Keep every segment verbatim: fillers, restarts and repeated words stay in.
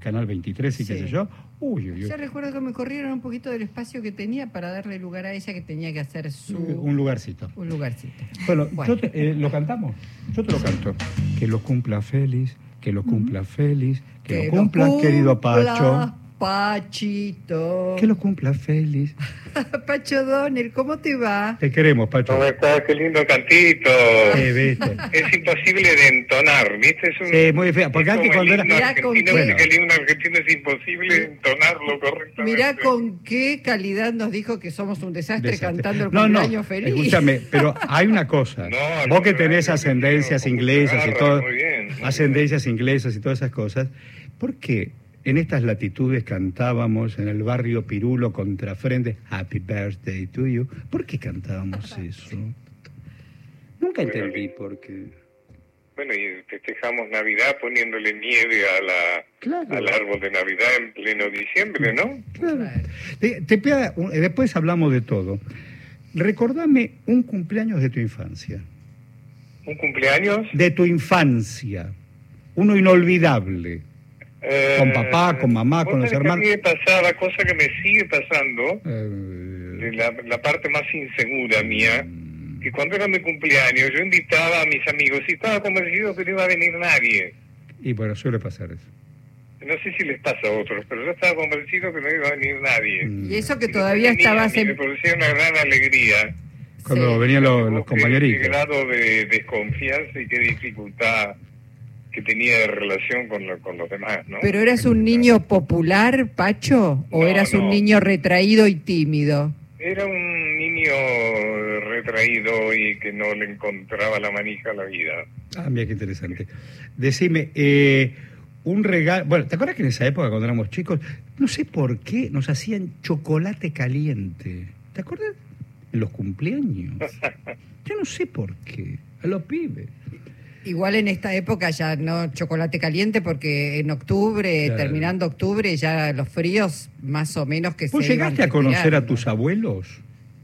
Canal veintitrés y Sí. qué sé yo. Uy, uy, uy. Yo recuerdo que me corrieron un poquito del espacio que tenía para darle lugar a ella, que tenía que hacer su... Un lugarcito. Un lugarcito. Bueno, Bueno. Yo te- eh, ¿lo cantamos? Yo te lo canto. Que lo cumpla feliz, que lo cumpla feliz, que, lo cumpla, querido Pacho. Pachito. Que lo cumpla feliz. Pacho Donel, ¿cómo te va? Te queremos, Pacho. ¿Cómo estás? Qué lindo cantito. Eh, ¿viste? Es imposible de entonar, ¿viste? Es un, Sí, muy feo, porque es antes como el cuando era- himno Mirá argentino, con ¿viste qué- que el himno argentino es imposible entonarlo correctamente. Mirá con qué calidad nos dijo que somos un desastre, Desastre. cantando el No, no, cumpleaños feliz. escúchame, pero hay una cosa. No, Vos que no, tenés no, ascendencias no, no, inglesas y agarra, todo, muy bien, muy ascendencias inglesas y todas esas cosas, ¿por qué en estas latitudes cantábamos en el barrio Pirulo Contrafrente Happy Birthday to you? ¿Por qué cantábamos eso? Nunca entendí por qué. Bueno, y festejamos Navidad poniéndole nieve a la, Claro. al árbol de Navidad en pleno diciembre, ¿no? Claro. Te, te pega- un- después hablamos de todo. Recordame un cumpleaños de tu infancia. ¿Un cumpleaños? De tu infancia. Uno inolvidable. Con papá, con mamá, vos con los sabés que a hermanos. mí me pasaba, cosa que me sigue pasando, Eh, de la, la parte más insegura mía, que cuando era mi cumpleaños yo invitaba a mis amigos y estaba convencido que no iba a venir nadie. y bueno, suele pasar eso. No sé si les pasa a otros, pero yo estaba convencido que no iba a venir nadie. Mm. Y eso que Y todavía después venía estabas y me en... producía una gran alegría. Cuando Sí. venían los, los Qué- compañeritos. Qué grado de desconfianza y qué dificultad que tenía de relación con, lo- con los demás, ¿no? ¿Pero eras un niño popular, Pacho? ¿O No, eras un no. niño retraído y tímido? Era un niño retraído y que no le encontraba la manija a la vida. Ah, mira qué interesante. Decime, eh, un regalo. Bueno, ¿te acuerdas que en esa época, cuando éramos chicos, no sé por qué nos hacían chocolate caliente? ¿Te acuerdas? En los cumpleaños. Yo no sé por qué. A los pibes. Igual en esta época ya no chocolate caliente, porque en octubre, Claro. terminando octubre, ya los fríos más o menos que se ¿Vos llegaste a iban conocer a retirando. tus abuelos?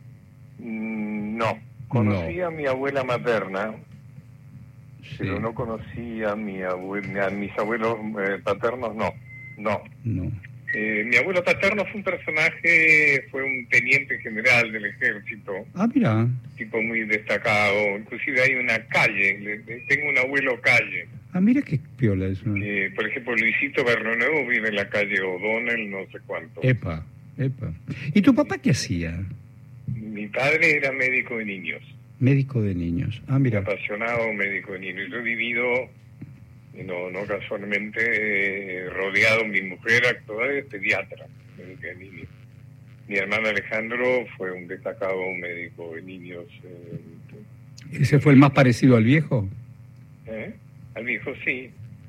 Mm, No, conocí No. a mi abuela materna, Sí. pero no conocí a, mi abue- a mis abuelos eh, paternos, no, no. No. Eh, mi abuelo paterno fue un personaje, fue un teniente general del ejército, Ah, mira. tipo muy destacado, inclusive hay una calle, le- le- tengo un abuelo calle, Ah, mira qué piola eso. que, por ejemplo Luisito Bernonuevo vive en la calle O'Donnell, no sé cuánto. Epa, epa. ¿Y tu papá qué hacía? Mi padre era médico de niños, Médico de niños. Ah, mira. apasionado médico de niños. Yo he vivido, no, no casualmente, eh, rodeado, mi mujer actual es pediatra, médica de niños. Mi hermano Alejandro fue un destacado médico de niños. Eh, ¿Ese fue el más parecido al viejo? ¿eh? Al viejo sí.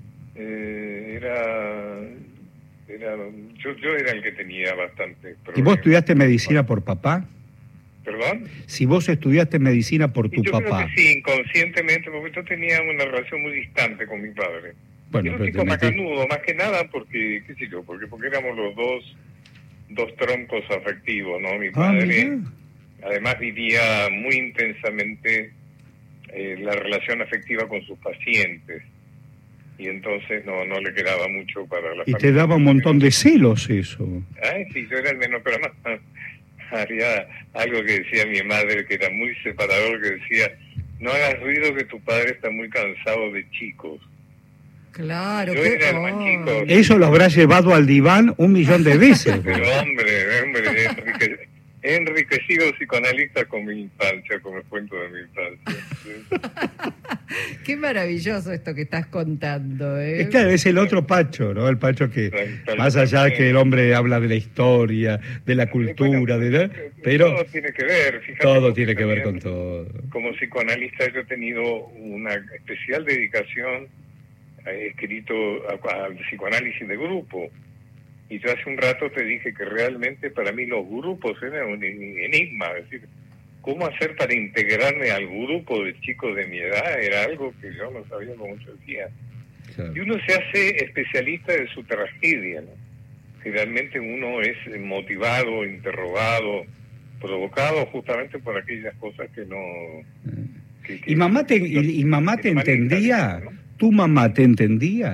Eh, era, era yo, yo era el que tenía bastante ¿Y problemas. vos estudiaste medicina por papá? ¿Perdón? Si vos estudiaste medicina por Y tu yo papá. creo que sí, inconscientemente, porque yo tenía una relación muy distante con mi padre. Bueno, Era un pero chico te metí- macanudo, más que nada porque, qué sé yo, porque, porque éramos los dos, dos troncos afectivos, ¿no? Mi Ah, padre, mira. además, vivía muy intensamente eh, la relación afectiva con sus pacientes. Y entonces no, no le quedaba mucho para la Y te familia. daba un montón de celos eso. Ay, sí, yo era el menos, pero además había algo que decía mi madre que era muy separador, que decía, no hagas ruido que tu padre está muy cansado de chicos. Claro, Yo qué era el más oh. chico. Eso lo habrás llevado al diván un millón de veces. Pero hombre, hombre, he enrique- he enriquecido psicoanalista con mi infancia, con el cuento de mi infancia. Qué maravilloso esto que estás contando, ¿eh? Es claro, es el otro Pacho, ¿no? El Pacho que, más allá de que el hombre habla de la historia, de la cultura, de la, pero todo tiene que ver, fíjate, todo porque tiene que ver con también, todo. Como psicoanalista yo he tenido una especial dedicación, he escrito a- al psicoanálisis de grupo. Y yo hace un rato te dije que realmente para mí los grupos eran un enigma. Es decir, cómo hacer para integrarme al grupo de chicos de mi edad era algo que yo no sabía cómo se hacía. Claro. Y uno se hace especialista de su tragedia, ¿no? Que realmente uno es motivado, interrogado, provocado justamente por aquellas cosas que no... que- que- ¿Y mamá te, y, y mamá te que no entendía? manejan, ¿no? ¿Tu mamá te entendía?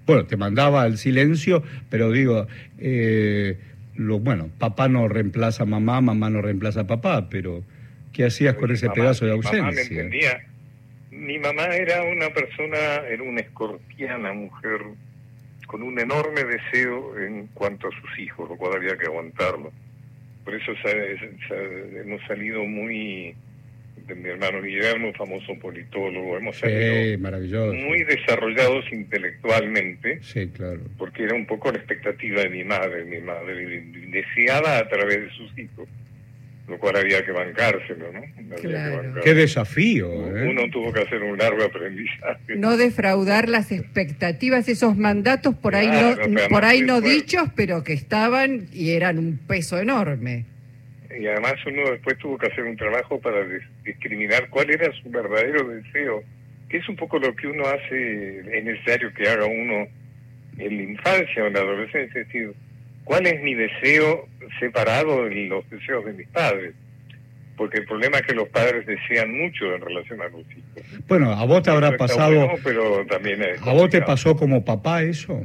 Bueno, te mandaba al silencio, pero digo, eh, lo, bueno, papá no reemplaza a mamá, mamá no reemplaza a papá, pero ¿qué hacías con ese mamá, pedazo de mi mamá me ausencia? entendía. Mi mamá era una persona, era una escorpiana mujer, con un enorme deseo en cuanto a sus hijos, lo cual había que aguantarlo. Por eso sa- sa- hemos salido muy, de mi hermano Guillermo, famoso politólogo, hemos salido Sí, maravilloso. muy desarrollados intelectualmente, Sí, claro. porque era un poco la expectativa de mi madre. Mi madre deseaba a través de sus hijos, lo cual había que bancárselo, ¿no? Había que Claro. bancárselo. Qué desafío, ¿eh? Uno tuvo que hacer un largo aprendizaje. No defraudar las expectativas, esos mandatos por ahí Claro, no, pero por ahí además no después- dichos, pero que estaban y eran un peso enorme. Y además uno después tuvo que hacer un trabajo para des- discriminar cuál era su verdadero deseo, que es un poco lo que uno hace, es necesario que haga uno en la infancia o en la adolescencia, es decir, cuál es mi deseo separado de los deseos de mis padres. Porque el problema es que los padres desean mucho en relación a los hijos. Bueno, a vos te habrá Eso está pasado, bueno, pero también es a vos te complicado. pasó como papá eso.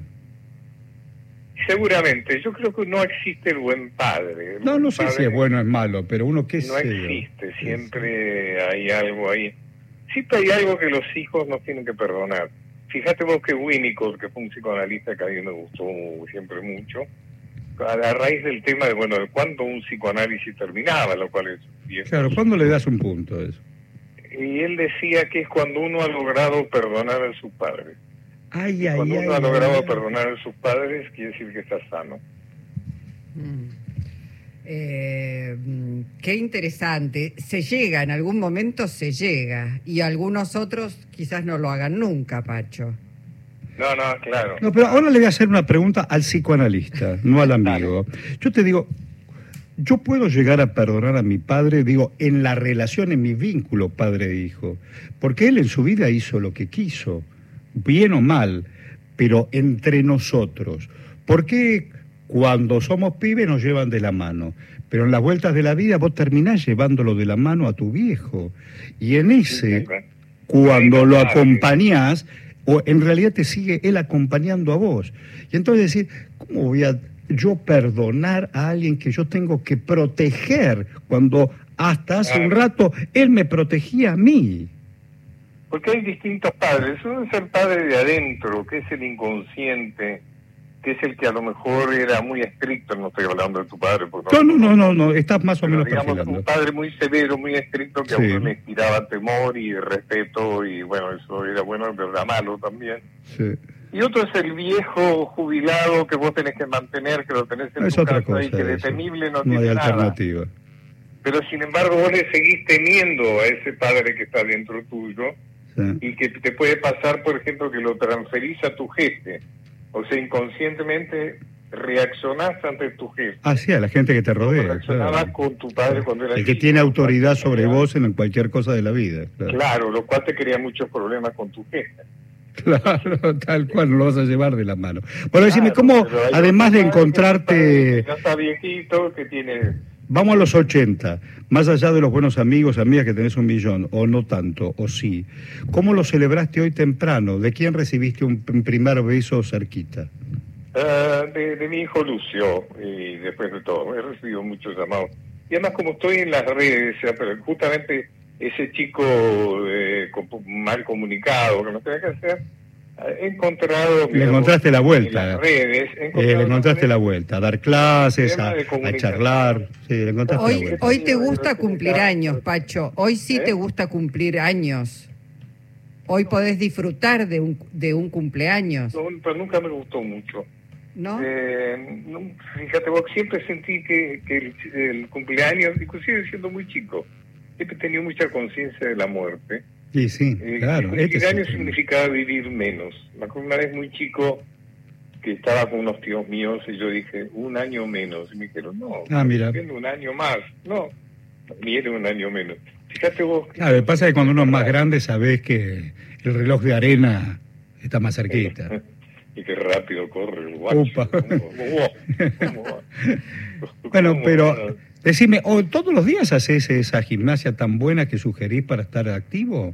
Seguramente, yo creo que no existe el buen padre. El No, buen no sé si padre es bueno o es malo, pero uno qué no sé yo. existe, siempre hay algo ahí. Siempre hay algo que los hijos nos tienen que perdonar. Fíjate vos que Winnicott, que fue un psicoanalista que a mí me gustó siempre mucho, a la raíz del tema de, bueno, de cuándo un psicoanálisis terminaba, lo cual es bien. Claro, ¿cuándo le das un punto a eso? Y él decía que es cuando uno ha logrado perdonar a sus padres. Ay, ay, Cuando ay. uno ha logrado ay. perdonar a sus padres, quiere decir que está sano. Mm. Eh, mm, qué interesante. Se llega, en algún momento se llega, y algunos otros quizás no lo hagan nunca, Pacho. No, no, claro. No, pero ahora le voy a hacer una pregunta al psicoanalista, no al amigo. Yo te digo, yo puedo llegar a perdonar a mi padre, digo, en la relación, en mi vínculo padre-hijo, porque él en su vida hizo lo que quiso, bien o mal, pero entre nosotros. ¿Por qué cuando somos pibes nos llevan de la mano? Pero en las vueltas de la vida vos terminás llevándolo de la mano a tu viejo. Y en ese, cuando lo acompañás, o en realidad te sigue él acompañando a vos. Y entonces decir, ¿cómo voy a yo perdonar a alguien que yo tengo que proteger cuando hasta hace un rato él me protegía a mí? Porque hay distintos padres. Uno es el padre de adentro, que es el inconsciente, que es el que a lo mejor era muy estricto. No estoy hablando de tu padre. Porque No, no, no, no, no, estás más o pero menos digamos, perfilando. un padre muy severo, muy estricto, que Sí. a uno le inspiraba temor y respeto, y bueno, eso era bueno, pero era malo también. Sí. Y otro es el viejo jubilado que vos tenés que mantener, que lo tenés en Es tu otra casa cosa y que de eso. temible no, No tiene hay nada. alternativa. Pero sin embargo vos le seguís temiendo a ese padre que está dentro tuyo, Sí. y que te puede pasar, por ejemplo, que lo transferís a tu jefe. O sea, inconscientemente reaccionás ante tu jefe. Ah, sí, a la gente que te Como rodea. reaccionabas Claro. con tu padre cuando era El que chico, tiene autoridad cuando sobre era- vos en cualquier cosa de la vida. Claro, Claro, lo cual te crea muchos problemas con tu jefe. claro, tal cual, no lo vas a llevar de la mano. Bueno, decime, Claro, ¿cómo, pero hay además otro de padre que encontrarte... Ya está viejito, que tiene... Vamos a los ochenta, más allá de los buenos amigos, amigas que tenés un millón, o no tanto, o sí. ¿Cómo lo celebraste hoy temprano? ¿De quién recibiste un, un primer beso cerquita? Ah, de, de mi hijo Lucio, y después de todo, he recibido muchos llamados. Y además, como estoy en las redes, o sea, pero justamente ese chico eh, com- mal comunicado, que no tenía que hacer, he encontrado... Le encontraste la vuelta. En las redes, he Eh, encontrado le encontraste la una vuelta, a dar clases, Tema a, de a comunicación. charlar. Sí, le encontraste la Hoy, vuelta. hoy te gusta cumplir años, Pacho. Hoy sí ¿Eh? te gusta cumplir años. Hoy podés disfrutar de un, de un cumpleaños, No, pero nunca me gustó mucho. ¿no? Eh, no, fíjate vos, siempre sentí que, que el, el cumpleaños, inclusive siendo muy chico, siempre he tenido mucha conciencia de la muerte. Sí, sí, Eh, claro. el este es cumpleaños otro. significaba vivir menos. Me acuerdo una vez muy chico que estaba con unos tíos míos y yo dije, un año menos. Y me dijeron, no, Ah, mira. estoy viendo un año más. No, viene un año menos. Fíjate vos. Claro, lo que pasa es que cuando uno es más grande sabés que el reloj de arena está más cerquita. Y qué rápido corre el guacho. Upa. ¿Cómo- cómo va? ¿Cómo va? Bueno, ¿Cómo pero va? decime, ¿o ¿todos los días haces esa gimnasia tan buena que sugerís para estar activo?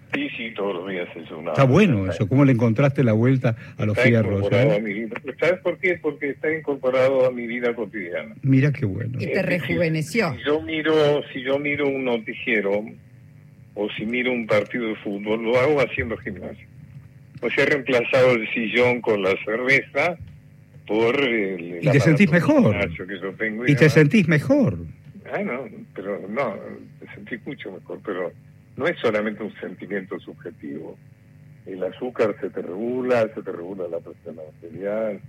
Sí, sí, todos los días es una... Está bueno eso. ¿Cómo le encontraste la vuelta a los Está fierros? incorporado ¿eh? a mi vida. ¿Sabes por qué? Porque está incorporado a mi vida cotidiana. Mira qué bueno. Y te rejuveneció. Si yo miro, si yo miro un noticiero o si miro un partido de fútbol, lo hago haciendo gimnasio. O sea, he reemplazado el sillón con la cerveza por el... Y te sentís mejor. Que yo tengo Y te sentís mejor. Ah, no, pero no, te sentís mucho mejor, pero no es solamente un sentimiento subjetivo. El azúcar se te regula, se te regula la presión arterial,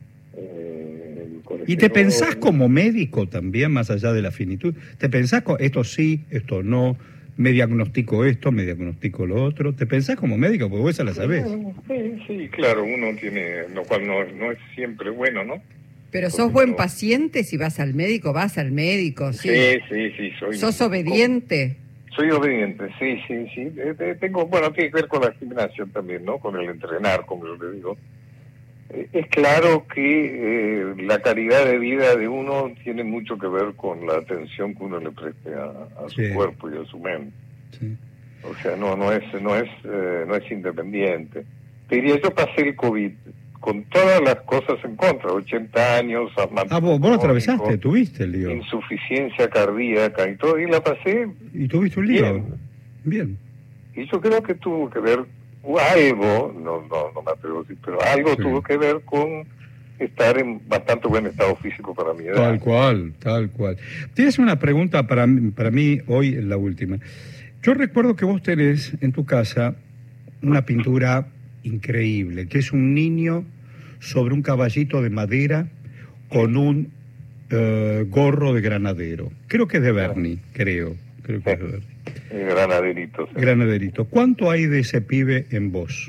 eh, el colesterol. Y te pensás como médico también, más allá de la finitud. Te pensás, con esto sí, esto no, me diagnostico esto, me diagnostico lo otro. Te pensás como médico, porque vos esa la sabés. Sí, sí, claro, uno tiene, lo cual no, no es siempre bueno, ¿no? Pero sos buen paciente si vas al médico, vas al médico, ¿sí? Sí, sí, sí, soy... ¿Sos obediente? Soy obediente, sí, sí, sí. Eh, tengo, bueno, tiene que ver con la gimnasia también, ¿no? Con el entrenar, como yo le digo. Eh, es claro que eh, la calidad de vida de uno tiene mucho que ver con la atención que uno le preste a, a su Sí. cuerpo y a su mente. Sí. O sea, no, no es, no es, eh, no es independiente. Te diría, yo pasé el COVID con todas las cosas en contra, ochenta años, Ah, vos, vos lo atravesaste, tuviste el lío. insuficiencia cardíaca y todo, y la pasé Y tuviste un lío. bien. Bien. Y yo creo que tuvo que ver, o algo, no, no, no me atrevo a decir, pero algo Sí. tuvo que ver con estar en bastante buen estado físico para mi edad. Tal cual, tal cual. Tienes una pregunta para mí, para mí hoy, la última. Yo recuerdo que vos tenés en tu casa una pintura increíble, que es un niño sobre un caballito de madera con un eh, gorro de granadero. Creo que es de Berni, creo. Creo que es de Berni. El granaderito. Sí. Granaderito. ¿Cuánto hay de ese pibe en vos?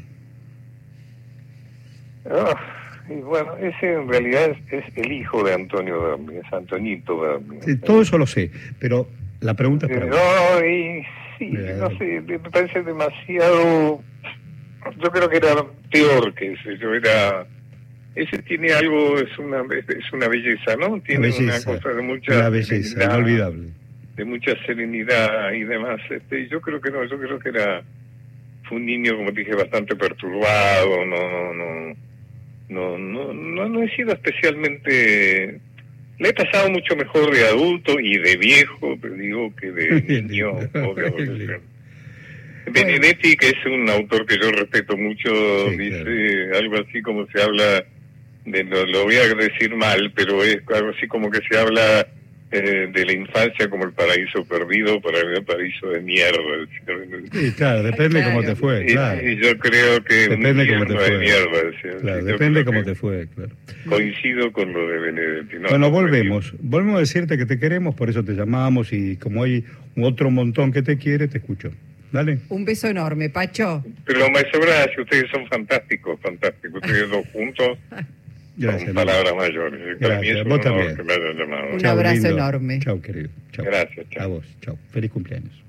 Ah, y bueno, ese en realidad es, es el hijo de Antonio Berni, es Antonito Berni. Sí, todo eso lo sé, pero la pregunta es para Eh, vos. no, y sí, Bien. no sé, me parece demasiado... Yo creo que era peor que ese, yo era... Ese tiene algo, es una es una belleza, ¿no? Tiene Una belleza, una cosa de mucha... una belleza, serenidad, inolvidable. de mucha serenidad y demás. Este, yo creo que no, yo creo que era... Fue un niño, como te dije, bastante perturbado, no, no, no, no, no, no he sido especialmente... Le he pasado mucho mejor de adulto y de viejo, te digo, que de niño o de adolescente. Benedetti, que es un autor que yo respeto mucho, Sí, dice claro. algo así como se habla, de lo, lo voy a decir mal, pero es algo así como que se habla eh, de la infancia como el paraíso perdido para el paraíso de mierda. Sí, claro, depende Claro. cómo te fue, Y, claro. y yo creo que Depende un cómo te infierno de fue. mierda. decía. Claro, Yo depende creo cómo que te fue, claro. Coincido con lo de Benedetti. No, Bueno, no, volvemos. Volvemos a decirte que te queremos, por eso te llamamos y como hay otro montón que te quiere, te escucho. Dale. Un beso enorme, Pacho. Pero maestro Gracia, ustedes son fantásticos, fantásticos. Ustedes dos juntos Gracias. son palabras mayores. Para mí Gracias. es un Vos honor también. que me hayan llamado. Un Chau, abrazo lindo. enorme. Chau, querido. Chau. Gracias, chau. A vos. Chau. Feliz cumpleaños.